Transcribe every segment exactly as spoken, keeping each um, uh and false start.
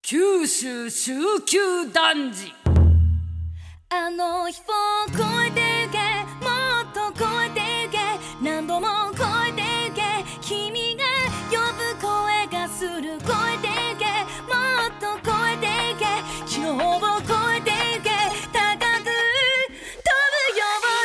九州集球男児。 あの日を超えてゆけ、もっと超えてゆけ、何度も超えてゆけ、君が呼ぶ声がする、超えてゆけ、もっと超えてゆけ、昨日を超えてゆけ、高く飛ぶよ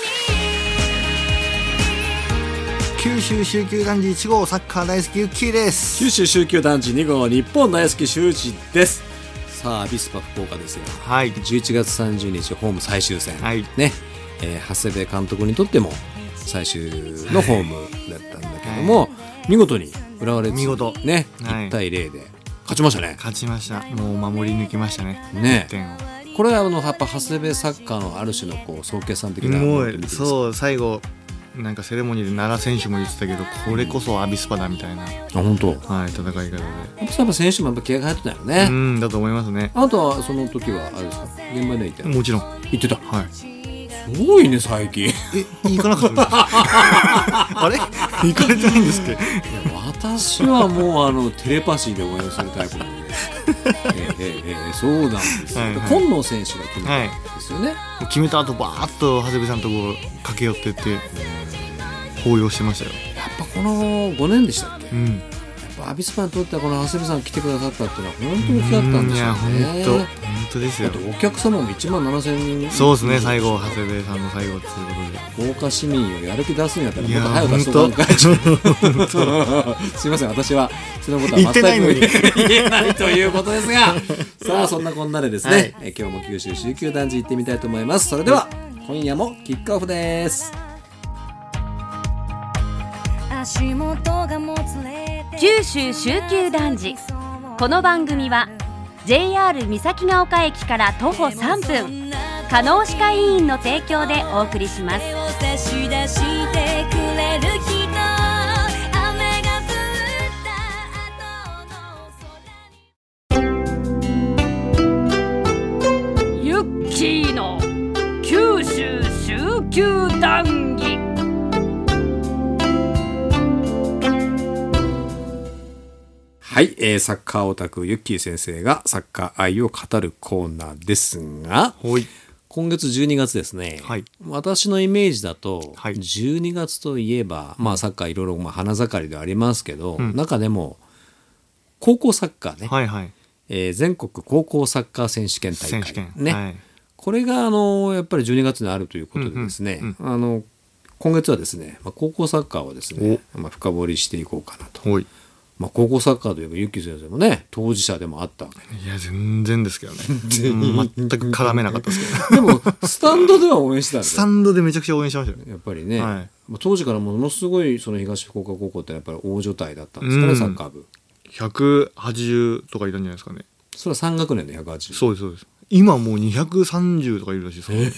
うに。 九州集球男児いち号サッカー大好きユッキーです。 九州集球団地に号日本大好き修二です。さあアビスパ福岡ですよ。 はい、 じゅういちがつさんじゅうにちホーム最終戦、はいねえー、長谷部監督にとっても最終のホームだったんだけども、はい、見事に浦和レッズ見事、ねはい、いちたいゼロで勝ちましたね。 勝ちました。もう守り抜きましたね。 ね点をこれはあのやっぱ長谷部サッカーのある種のこう総決算的なもので見てますか。 そう最後なんかセレモニーで奈良選手も言ってたけど、これこそアビスパだみたいな、 あ本当、 はい、戦い方でやっぱ選手もやっぱ気合が入ってたよね。 うんだと思いますね。 あなたはその時はあれですか、現場で行ってた。 もちろん行ってた。 はい。 すごいね最近。 え行かなかったんですかあれ行かれてないんですっけ。いや私はもうあのテレパシーで応援するタイプなんでええええそうなんですよ、はいはい、今野選手が決めたんですよね、 はい、決めた後バーッと長谷部さんとこ駆け寄ってって抱擁してましたよ。 やっぱこのごねんでしたっけ、うん、やっぱアビスパにとってはこの長谷部さん来てくださったっていうのは本当に大きかったんでしょうね。 いや本当本当ですよ。 だってお客様もいちまんななせんにん。 そうですね。最後長谷部さんの最後ということで、 豪華市民をやる気出すんやったらもっと早くしとかんかい。すいません私はそのことは全く言えないということですがさあそんなこんなでですね、はい、え今日も九州集球団地行ってみたいと思います。それでは今夜もキックオフです。 九州集球男児。この番組は ジェイアール 三崎ヶ丘駅から徒歩さんぷん加納歯科医院の提供でお送りします。 ユッキーの九州集球談義。 はい、えー、サッカーオタクユッキー先生がサッカー愛を語るコーナーですが、はい、今月じゅうにがつですね、はい、私のイメージだと、はい、じゅうにがつといえば、まあ、サッカーいろいろまあ花盛りではありますけど、うん、中でも高校サッカーね、はいはいえー、全国高校サッカー選手権大会、ねはい、これがあのやっぱりじゅうにがつにあるということでですね、うんうんうん、あの今月はですね、まあ、高校サッカーをですね、まあ、深掘りしていこうかなと。はいまあ、高校サッカーといえばユッキー先生もね当事者でもあったわけ。 いや全然ですけどね全く絡めなかったですけどでもスタンドでは応援してたんですよ。 スタンドでめちゃくちゃ応援しましたよやっぱりね、はい、当時からものすごいその東福岡高校ってやっぱり大所帯だったんですかね、サッカー部ひゃくはちじゅうとかいたんじゃないですかね。 それはさん学年でひゃくはちじゅう。 そうですそうです。今もうにひゃくさんじゅうとかいるらしいですね。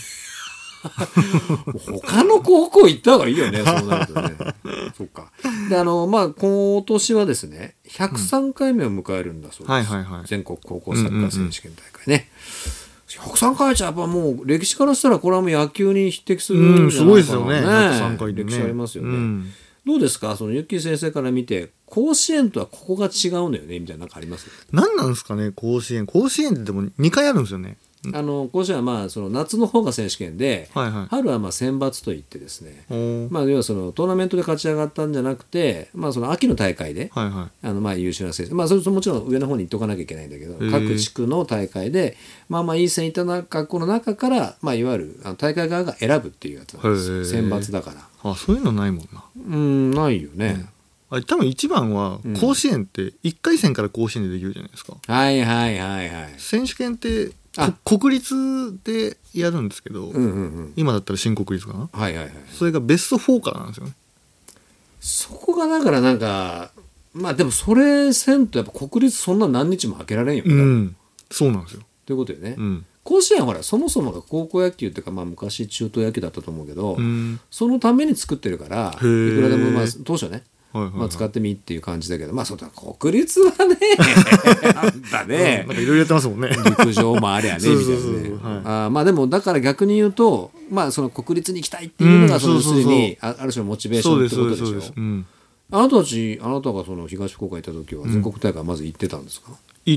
他の高校行った方がいいよねそうなるとねそうかであの、まあ、今年はですねひゃくさんかいめを迎えるんだそうです、うんはいはいはい、全国高校サッカー選手権大会ね、うんうんうん、ひゃくさんかいじゃやっぱもう歴史からしたらこれはもう野球に匹敵するんじゃないかな、うん、すごいですよねひゃくさんかいでね歴史ありますよね、うん、どうですかそのユッキー先生から見て甲子園とはここが違うのよねみたいななんかあります？ 何なんですかね甲子園甲子園ってでもにかいあるんですよね。 あの甲子園はまあその夏の方が選手権で、はいはい、春はまあ選抜といってですね、まあ、要はそのトーナメントで勝ち上がったんじゃなくて、まあ、その秋の大会で、はいはい、あのまあ優秀な選手、まあ、それともちろん上の方に行っとかなきゃいけないんだけど各地区の大会でまあまあいい線いった学校の中から、まあ、いわゆるあの大会側が選ぶっていうやつなんですよ。選抜だから。 あそういうのないもんな。 うんないよね、 うん、あ多分一番は甲子園っていっかい戦から甲子園でできるじゃないですか、 うん、はいはいはいはい。 選手権って国立でやるんですけど、うんうんうん、今だったら新国立かな、はいはいはい、それがベストフォーからなんですよね。 そこがだからなんかまあでもそれせんとやっぱ国立そんな何日も開けられんよね、うん、 そうなんですよということよね、うん、甲子園はほらそもそもが高校野球っていうか、まあ、昔中等野球だったと思うけど、うん、そのために作ってるからいくらでもまあ当初ねはいはいはいまあ、使ってみっていう感じだけどまあそうだ国立はねなんだねなんかいろいろやってますもんね陸上もあれやねみたいなね、はい、あまあでもだから逆に言うとまあその国立に行きたいっていうのがその要するにある種のモチベーションってことでしょ。そうですそうです、うん、あなたたちあなたがその東福岡行った時は全国大会まず行ってたんですか？ 行っ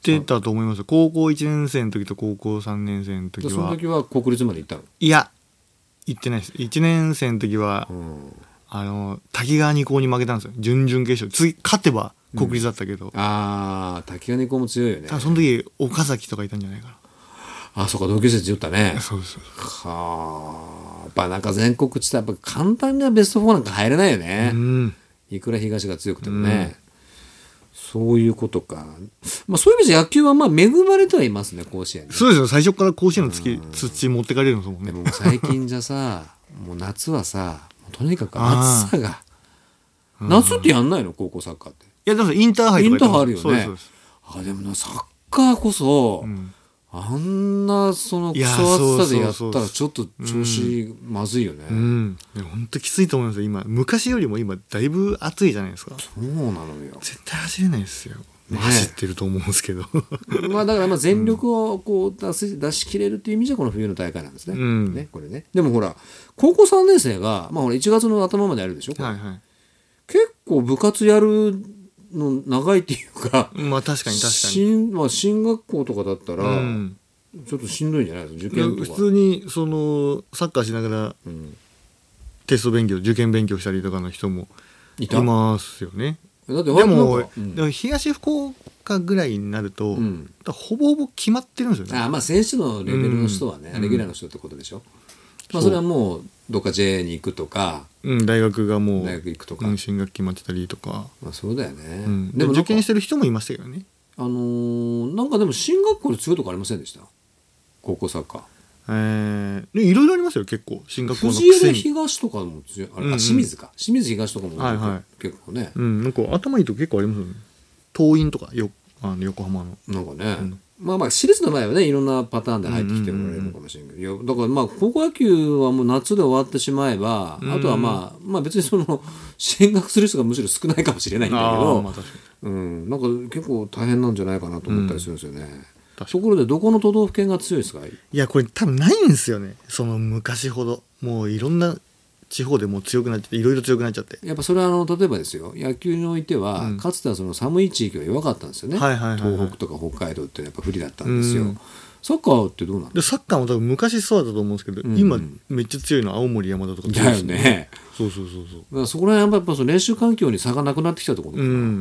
ってたと思います。高校いちねん生の時と高校さんねん生の時は。 その時は国立まで行ったの？ いや行ってないです。いちねん生の時は、うん、あの滝川二高に負けたんですよ。準々決勝次勝てば国立だったけど、うん、 ああ滝川二高も強いよね。 その時岡崎とかいたんじゃないかな。 あ、そうか、同級生強ったね。 そうです。 はあ、やっぱなんか全国地帯やっぱ簡単にはベストよんなんか入れないよね、うん、いくら東が強くてもね、うん、そういうことか。まあそういう意味で野球はまあ恵まれてはいますね、甲子園、ね、 そうですよ。最初から甲子園の土、うん、土持ってかれるんですもんね。 でも最近じゃさもう夏はさとにかく暑さが夏ってやんないの高校サッカーって。いやだからインターハイとかインターハイあるよね。 そうですそうです。 あでもなサッカーこそ、うん、あんなそのクソ暑さでやったらちょっと調子まずいよね。 うんうん、本当きついと思いますよ今。昔よりも今だいぶ暑いじゃないですか。 そうなのよ。 絶対走れないですよ、ね、走ってると思うんですけどまあだからまあ全力をこう出し、出し切れるっていう意味じゃこの冬の大会なんですね、うん、ねこれね。でもほら高校さんねん生が、まあ、ほらいちがつの頭までやるでしょ、はいはい、結構部活やるの長いっていうか、 まあ確かに確かに進、まあ、進学校とかだったら、うん、ちょっとしんどいんじゃないですか受験とか。 普通にそのサッカーしながら、うん、テスト勉強受験勉強したりとかの人もいますよね。だってでも、うん、でも東福岡ぐらいになると、うん、ほぼほぼ決まってるんですよね。 あまあ選手のレベルの人はね、うん、レギュラーの人ってことでしょ、うんまあ、それはもうどっか ジェイ に行くとか、 うん、大学がもう大学行くとか、 うん、進学決まってたりとか、 まあ、そうだよね、 うん、でも受験してる人もいましたけどね。 あのー、なんかでも進学校で強いとこありませんでした高校サッカー。 えー、いろいろありますよ結構進学校のくせに。藤枝東とかも強いあれ、うんうん、あ清水か清水東とかも、はいはい、結構ね、 うん、なんか頭いいと結構ありますよね。桐蔭とかよあの横浜のなんかね、うん、まあまあ私立の前はねいろんなパターンで入ってきておられるのかもしれないけど、うんうんうん、だからまあ高校野球はもう夏で終わってしまえば、うん、あとはまあまあ別にその進学する人がむしろ少ないかもしれないんだけど、まあ、うん、なんか結構大変なんじゃないかなと思ったりするんですよね、うん、ところでどこの都道府県が強いですか？ いやこれ多分ないんですよね。その昔ほどもういろんな地方でもう強くなっちゃっていろいろ強くなっちゃって。 やっぱそれはあの例えばですよ野球においては、うん、かつてはその寒い地域は弱かったんですよね、はいはいはいはい、東北とか北海道ってやっぱ不利だったんですよ、うん、サッカーってどうなんですか？ サッカーも多分昔そうだったと思うんですけど、うん、今めっちゃ強いのは青森山田とか強いですね。だよね。 そうそうそうそう。 だからそこら辺やっぱその練習環境に差がなくなってきたところ、うん、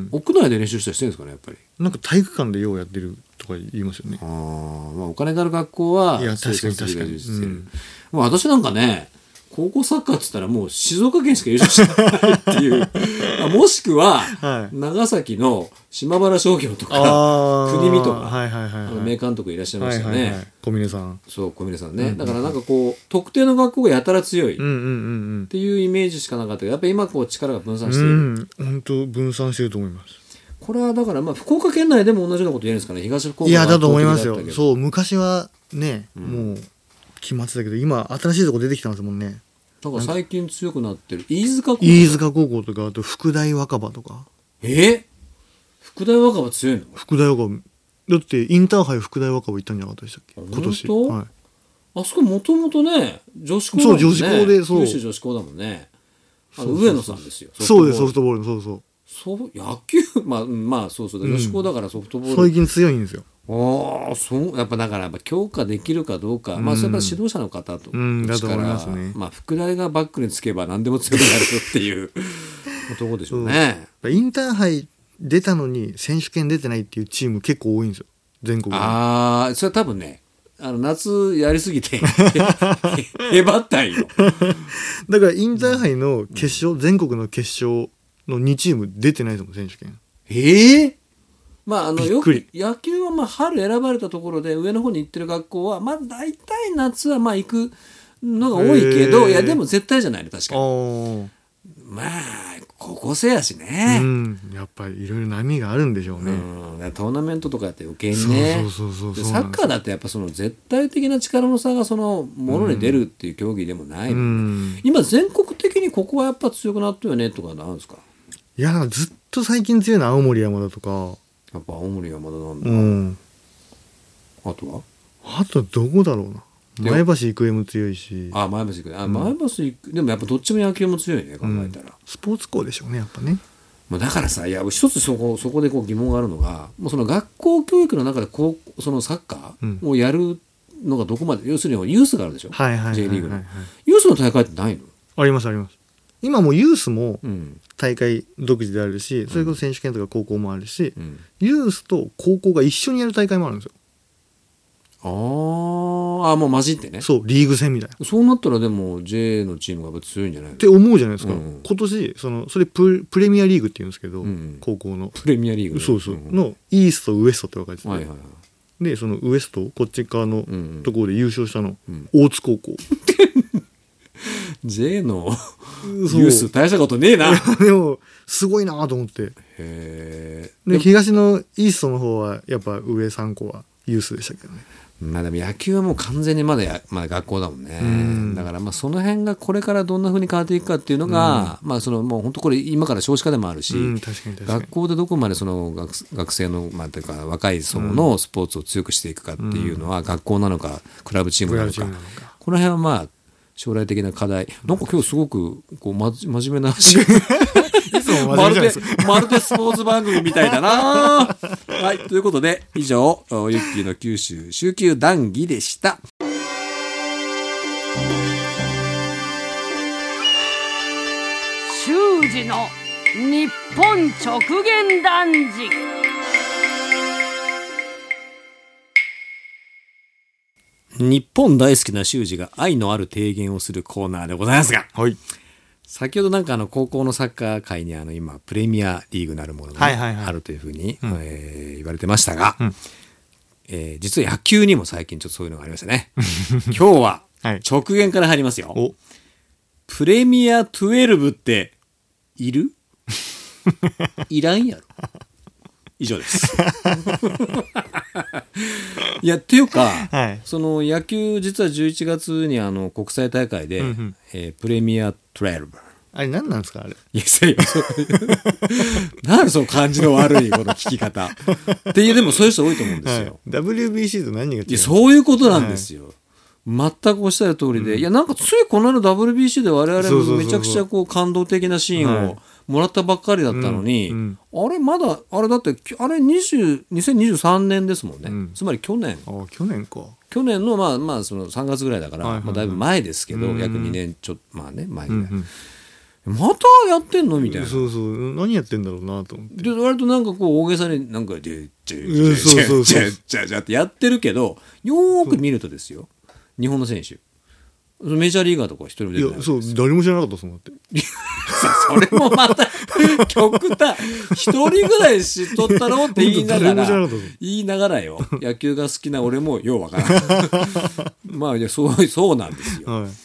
屋内で練習したりしてるんですかねやっぱり。 なんか体育館でようやってるとか言いますよね。 あ、まあ、お金がある学校はいや確かに確かに、 うん、もう私なんかね高校サッカーって言ったらもう静岡県しか優勝してないっていうもしくは、はい、長崎の島原商業とか国見とか、はいはいはいはい、名監督いらっしゃいましたね、はいはいはい、 小峰さん。 そう小峰さんね、うんうん、だからなんかこう特定の学校がやたら強いっていうイメージしかなかったけどやっぱり今こう力が分散している、うん、 本当分散していると思います。 これはだからまあ福岡県内でも同じようなこと言えるんですかね。東福岡いやだと思いますよ。そう昔はね、うん、もう決まってたけど今新しいとこ出てきたんですもんね。 だから最近強くなってる飯塚高校飯塚高校とかあと福大若葉とか。 えー、福大若葉強いの？ 福大若葉だってインターハイ福大若葉行ったんじゃなかったでしたっけ今年。はい、 あそこもともとね女子校だもんね。そう女子校でそう九州女子校だもんね。あの上野さんですよ。 そうですソフトボールのそうそうそう野球まあまあそうそう女子校だからソフトボール、 うん、最近強いんですよ。 ああそうやっぱだからやっぱ強化できるかどうか、うん、まあそれは指導者の方と、うん、 だと思いますね。 まあ副大がバックにつけば何でも強くなるぞっていうところでしょうね。 インターハイ出たのに選手権出てないっていうチーム結構多いんですよ全国で。 ああそれは多分ねあの夏やりすぎてへばったんよ。 だからインターハイの決勝、うん、全国の決勝のにチーム出てないですもん選手権。 ええーまあ、あのよく野球はまあ春選ばれたところで上の方に行ってる学校はまあ大体夏はまあ行くのが多いけどいやでも絶対じゃないね確かに。まあ高校生やしね、 うん、やっぱりいろいろ波があるんでしょうね、 うん、トーナメントとかやって余計にねサッカーだってやっぱその絶対的な力の差がそのものに出るっていう競技でもないので、うん、今全国的にここはやっぱ強くなったよねとかなんですか？ いやずっと最近強いのは青森山田とか。 やっぱ青森山田なんだ、うん、あとはあとどこだろうな。前橋育英も強いし。 あ前橋育英あ、うん、前橋育英でもやっぱどっちも野球も強いね考えたら、うん、 スポーツ校でしょうねやっぱね。 もうだからさ、いや一つそこそこでこう疑問があるのが、もうその学校教育の中でこうそのサッカーをやるのがどこまで、うん、要するにユースがあるでしょ、 はいはいはいはいはい、 J リーグのユースの大会ってないの？ ありますあります。今もうユースも大会独自であるし、うん、それこそ選手権とか高校もあるし、うん、ユースと高校が一緒にやる大会もあるんですよ。 ああ、もう混じってね。 そう、リーグ戦みたいな。 そうなったらでも J のチームが強いんじゃないのって思うじゃないですか、うん、今年そのそれ プ, プレミアリーグって言うんですけど、うん、高校のプレミアリーグ、ね、 そうそう、うん、のイーストウエストって分かれてて、はいはいはい、でそのウエストこっち側のところで優勝したの、うん、大津高校 J のユース大したことねえなでもすごいなと思って。へで東のイーストの方はやっぱ上さん校はユースでしたけどね。 まあでも野球はもう完全にまだや、まあ、学校だもんね。んだからまあその辺がこれからどんな風に変わっていくかっていうのが、まあそのもう本当これ今から少子化でもあるし、確かに確かに学校でどこまでその 学, 学生のまあというか若い層のスポーツを強くしていくかっていうのは、学校なのかクラブチームなのか、この辺はまあ将来的な課題。なんか今日すごくこう、ま、真面目な話まるでまるでスポーツ番組みたいだなはい、ということで以上ユッキーの九州週休談義でした。 修二の日本直言談義。 日本大好きな修二が愛のある提言をするコーナーでございますが、はい、先ほどなんかあの高校のサッカー界にあの今プレミアリーグなるものが、ねはいはいはい、あるというふうに、うんえー、言われてましたが、うんえー、実は野球にも最近ちょっとそういうのがありましたね今日は直言から入りますよ、はい、プレミアじゅうにっているいらんやろ以上ですいやっていうか、はい、その野球実はじゅういちがつにあの国際大会で、うんうんえー、プレミアじゅうにあれ何なんですかあれ。 いやせよなんでその感じの悪いこの聞き方っていうでもそういう人多いと思うんですよ、はい、 ダブリュービーシー と何が違う。いやそういうことなんですよ、はい、全くおっしゃる通りで、うん、いやなんかついこの間 ダブリュービーシー で我々もめちゃくちゃこう感動的なシーンをもらったばっかりだったのに、うんうん、あれまだあれだってあれにじゅうにせんにじゅうさんねんですもんね、うん、つまり去年あ去年か去年のまあまあそのさんがつぐらいだから、はいはいはいまあ、だいぶ前ですけど、うんうん、約にねんちょっとまあね前ぐらい、うんうん、またやってんのみたいな。 そうそう何やってんだろうなと思ってで割となんかこう大げさになんかでちゃちゃちゃちゃちゃちゃってやってるけどよーく見るとですよ日本の選手メジャーリーガーとか一人も出てない。いやそう誰も知らなかったそうなってそれもまた極端一人ぐらい知っとったろって言いながら言いながらよ野球が好きな俺もようわからないまあいやそうそうなんですよ、はい、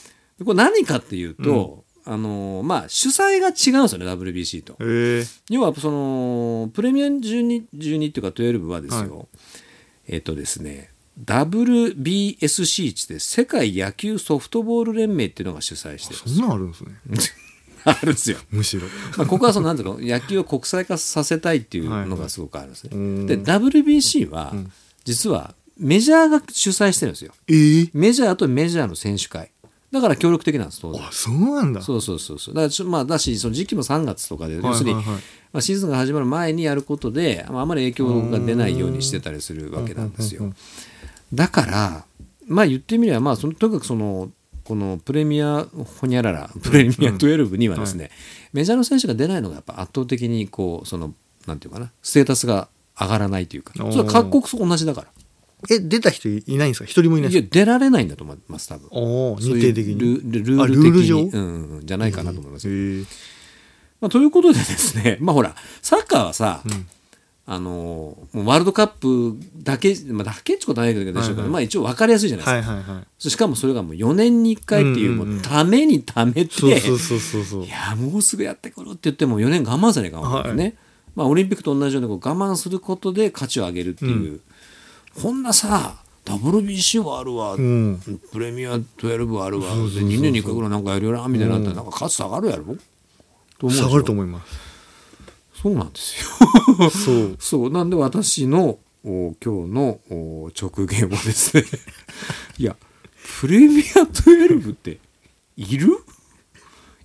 これ何かっていうと、うん、あのまあ主催が違うんですよね ダブリュービーシー と。へ要はそのプレミアじゅうに、じゅうにっていうかじゅうにはですよ、はい、えっとですねダブリュービーエスシー って世界野球ソフトボール連盟っていうのが主催してるんです。 そんなあるんですねあるんですよむしろ、 まあ、ここはそのなんていうの野球を国際化させたいっていうのがすごくあるんですね、はいはい、で ダブリュービーシー は実はメジャーが主催してるんですよ、えー、メジャーとメジャーの選手会だから協力的なんです当然。 あそうなんだ。 そうそうそうそうだから、まあ、だしその時期もさんがつとかで、はいはいはい、要するに、まあ、シーズンが始まる前にやることで、まあ、あまり影響が出ないようにしてたりするわけなんですよ。だからまあ言ってみれば、まあ、そのとにかくそのこのプレミアホニャララプレミアじゅうににはですね、はい、メジャーの選手が出ないのがやっぱ圧倒的にこうそのなんていうかなステータスが上がらないというか、それは各国同じだから。 え出た人いないんですか。一人もいないですか。 いや出られないんだと思います多分。 お日程的にルルルール的に、うんうん、じゃないかなと思いますよ、えーまあ、ということでですねまあほらサッカーはさ、うんあのもうワールドカップだけ、まあ、だけってことはないけどでしょうけど、はいはいまあ、一応分かりやすいじゃないですか、はいはいはい、しかもそれがもうよねんにいっかいっていう、うんうんうん、もうためにためてそうそうそうそういやもうすぐやってくるって言ってもよねん我慢さねえかもね、はいまあ、オリンピックと同じようにこう我慢することで価値を上げるっていう、うん、こんなさ ダブリュービーシー はあるわ、うん、プレミアじゅうにはあるわそうそうそうそうにねんにいっかいぐらいなんかやるよなみたいになったらなんか価値下がるやろと思う下がると思います。 そうなんですよそうそうなんで私の今日の直言はですねいやプレミアじゅうにっている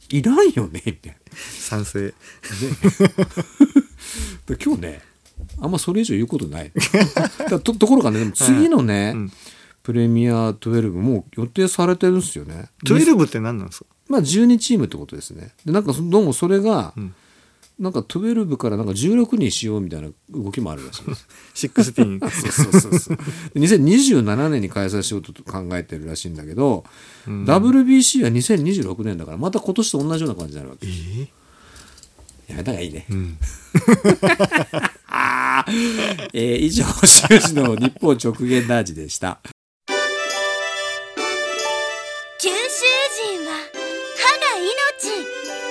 いらんよねみたいな。 賛成。 今日ねあんまそれ以上言うことない。と, ところがねでも次のね、うん、プレミアじゅうにもう予定されてるんですよね。 じゅうにって何なんですか？ まあじゅうにチームってことですね。でなんかどうもそれが、うん、なんかじゅうにからなんかじゅうろくにしようみたいな動きもあるらしいです。 じゅうろく。 そうそうそうそう。にせんにじゅうななねんに開催しようと考えてるらしいんだけど、うん、ダブリュービーシー はにせんにじゅうろくねんだからまた今年と同じような感じになるわけ。えー、やめた方がいいね。うん、えー、以上修士の日本直言ラジでした。 九州人は歯が命。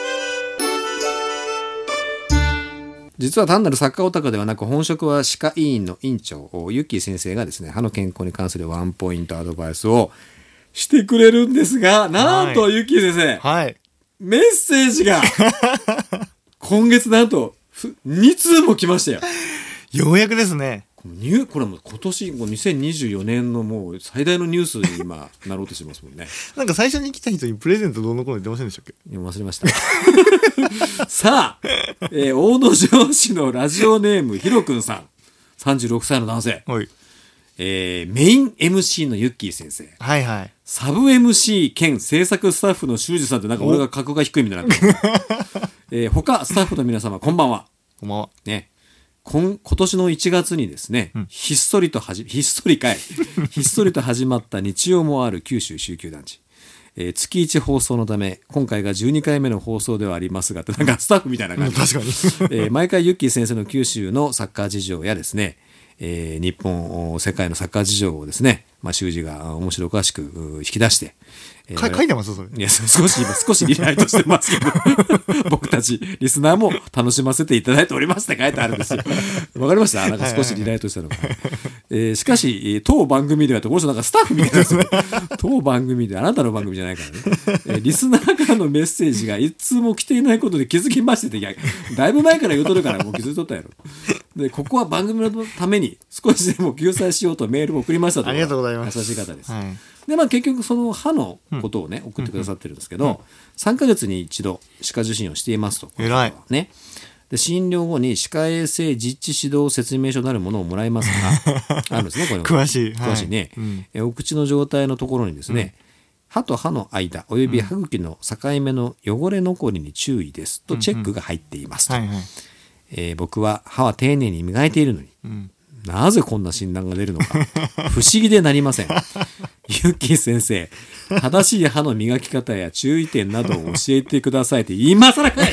実は単なるサッカーオタクではなく本職は歯科医院の院長ユッキー先生がですね歯の健康に関するワンポイントアドバイスをしてくれるんですが、なんと、はい、ユッキー先生、はい、メッセージが今月なんとに通も来ましたよ。 ようやくですね。 ニュこれも今年にせんにじゅうよねんのもう最大のニュースに今なろうとしてますもんね。 なんか最初に来た人にプレゼントどうのこうの言ってませんでしたっけ？ いや忘れました。さあ、えー、大野城市のラジオネームひろくんさん、さんじゅうろくさいの男性、はい、えー、メイン エムシー のユッキー先生、 はいはい、 サブ エムシー 兼制作スタッフの修二さんってなんか俺が格が低いみたいな、えー、他スタッフの皆様こんばんは。 こんばんは。 ね。今, 今年のいちがつにですね、うん、ひっそりとはじひっそりかいひっそりと始まった日曜もある九州集球団地、えー、月いち放送のため今回がじゅうにかいめの放送ではありますがってなんかスタッフみたいな感じ、 うん、確かに、 えー、毎回ユッキー先生の九州のサッカー事情やですね、えー、日本世界のサッカー事情をですね、まあ、修二が面白おかしく引き出してえー、書いてますそれ。 いや少し今少しリライトしてますけど僕たちリスナーも楽しませていただいておりますって書いてあるんですよ。わかりました？なんか少しリライトしたのか、はいはいはい、えー、しかし当番組ではってこの人なんかスタッフみたいなんですよ。当番組であなたの番組じゃないからね、えー、リスナーからのメッセージが一通も来ていないことで気づきましてて、いやだいぶ前から言うとるからもう気づいとったやろ。でここは番組のために少しでも救済しようとメールを送りましたと。 ありがとうございます。 優しい方です、はい。でまあ、結局その歯のことをね、うん、送ってくださってるんですけど、うんうん、さんかげつに一度歯科受診をしていますと。 偉い、 ね、で診療後に歯科衛生実地指導説明書なるものをもらいますがあるんですねこれ詳しい、 詳しいね、はい、うん、えお口の状態のところにですね、うん、歯と歯の間および歯茎の境目の汚れ残りに注意ですとチェックが入っていますと、はいはい、えー、僕は歯は丁寧に磨いているのに、うん、なぜこんな診断が出るのか不思議でなりません。ユッキー先生、正しい歯の磨き方や注意点などを教えてくださいって今更かい。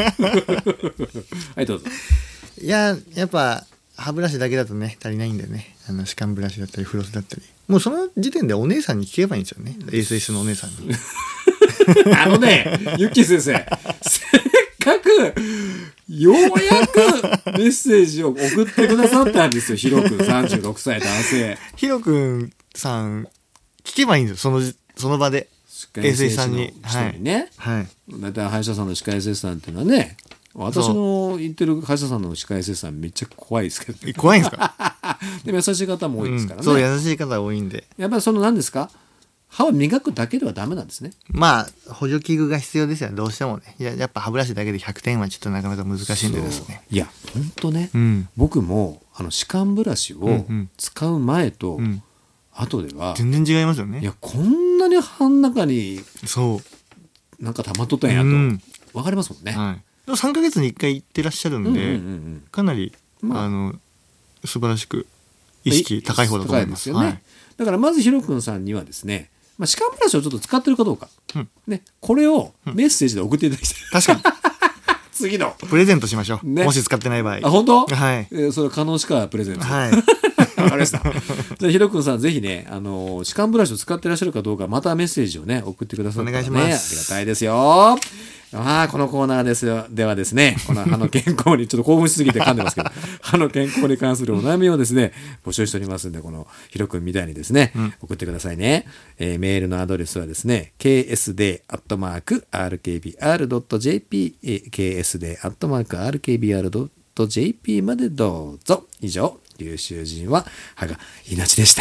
はいどうぞ。 いややっぱ歯ブラシだけだとね足りないんだよね。あの歯間ブラシだったりフロスだったり、もうその時点でお姉さんに聞けばいいんですよね。衛生士のお姉さんに。 あのねユッキー先生、せっかくようやくメッセージを送ってくださったんですよ。ヒロ君さんじゅうろくさい男性。 ヒロ君さん聞けばいいんですよ、そのその場で衛生士さんに。 人にね、 はい、 だいたい歯医者さんの歯科衛生士さんっていうのはね、私の言ってる歯医者さんの歯科衛生士さんめっちゃ怖いですけど、ね、 怖いんですか？ でも優しい方も多いですからね、 うん、そう優しい方多いんで、 やっぱりその何ですか、歯を磨くだけではダメなんですね。 まあ補助器具が必要ですよね、どうしてもね。いややっぱ歯ブラシだけでひゃくてんはちょっとなかなか難しいんでですね。 いやほんとね、うん、僕もあの歯間ブラシを使う前と、うんうん、後では全然違いますよね。 いやこんなに歯の中にそうなんか溜まっとったんやと、うん、分かりますもんね、 はい、さんかげつにいっかい行ってらっしゃるんで、うんうんうんうん、かなり、まあ、あの素晴らしく意識高い方だと思います。 高いですよね、はい、だからまずヒロ君さんにはですね、まあ、歯間ブラシをちょっと使ってるかどうか、うんね、これをメッセージで送っていただきたい、 うん、確かに次のプレゼントしましょう、ね、もし使ってない場合。 あ本当？ はい、 えー、それ可能しかプレゼント。 はいわかりました。じゃあヒロ君さんぜひね、あの歯間ブラシを使ってらっしゃるかどうかまたメッセージをね送ってくださったら、ね、 お願いします。 ありがたいですよ。ああこのコーナーですよ。ではですね、この歯の健康にちょっと興奮しすぎて噛んでますけど歯の健康に関するお悩みをですね募集しておりますんで、このヒロ君みたいにですね、うん、送ってくださいね、えー、メールのアドレスはですね ケーエスディー アットマーク アールケービーアール ドット ジェーピー ケーエスディー アットマーク アールケービーアール ドット ジェーピー までどうぞ。以上、九州人は歯が命でした。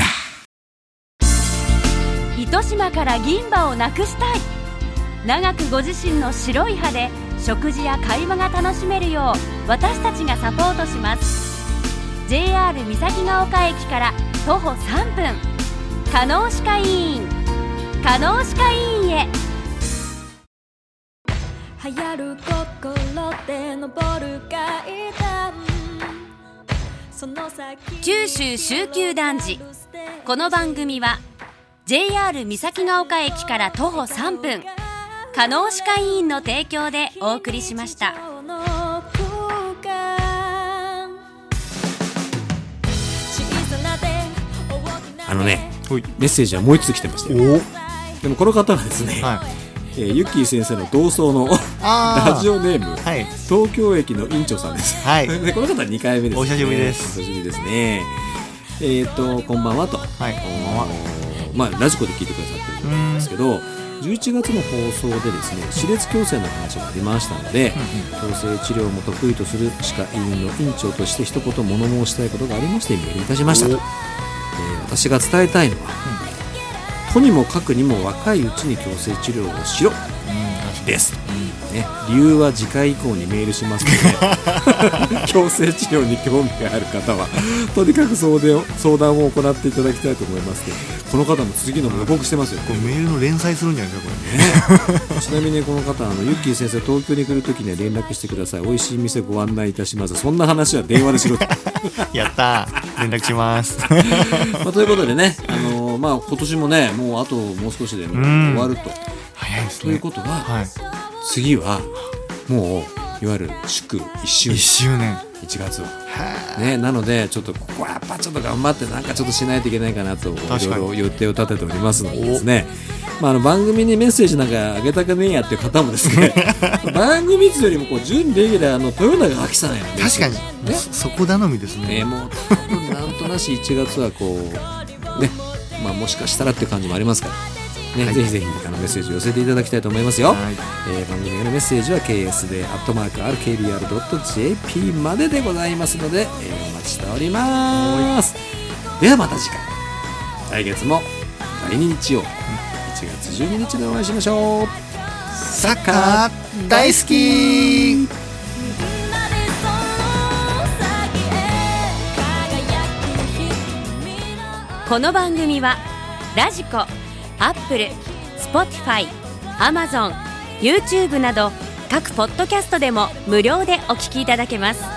糸島から銀歯をなくしたい。 長くご自身の白い歯で食事や会話が楽しめるよう私たちがサポートします。 ジェイアール 三崎ヶ丘駅から徒歩さんぷん、加納歯科医院、加納歯科医院へ。 流行る心で登る階段、 九州周休男児。この番組は ジェイアール 三崎ヶ丘駅から徒歩さんぷん、加納歯科医院の提供でお送りしました。 あのね、メッセージはもう一つ来てましたよ。でもこの方はですね、はい、えー、ユッキー先生の同窓のラジオネーム、はい、東京駅の院長さんです、はい、でこの方はにかいめです、ね、 お久しぶりです。 お久しぶりですね。えー、っとこんばんはと、はい、こんばんは。まあ、ラジコで聞いてくださってるんですけど、じゅういちがつの放送でですね、歯列矯正の話がありましたので、矯正治療も得意とする歯科医院の院長として一言物申したいことがありましてメールいたしましたと。えー、私が伝えたいのは、うん、とにもかくにも若いうちに矯正治療をしろ、うん、です、うんね、理由は次回以降にメールしますので矯正治療に興味がある方はとにかく相談を相談を行っていただきたいと思いますけど、この方も次のも予告してますよ。 これメールの連載するんじゃないですかこれ、 ね、ちなみにこの方、あのユッキー先生東京に来るときには連絡してください、美味しい店ご案内いたします、そんな話は電話でしろとやったー、連絡しますまあ、ということでね、あのーまあ、今年もねもうあともう少しで終わると。 早いですね。 ということは、はい、次はもういわゆる祝いっしゅうねん、 いっしゅうねんいちがつは、ね、なのでちょっとここはやっぱちょっと頑張ってなんかちょっとしないといけないかなといろいろ予定を立てておりますのでですね、まあ、あの番組にメッセージなんかあげたくねえやっていう方もですね番組よりもこう準レギュラーの豊永亜希さんやね。 確かに、ね、そこ頼みですね。 ね、もう多分なんとなしいちがつはこうね、まあ、もしかしたらっていう感じもありますからね、はい、ぜひぜひあのメッセージを寄せていただきたいと思いますよ、はい。えー、番組へのメッセージは ケーエス で アットマーク アールケービーアール ドット ジェーピー まででございますので、えー、お待ちしております。ではまた次回、来月もだいに日曜、いちがつじゅうににちでお会いしましょう。 サッカー大好き。 この番組はラジコ、アップル、スポティファイ、アマゾン、YouTube など各ポッドキャストでも無料でお聞きいただけます。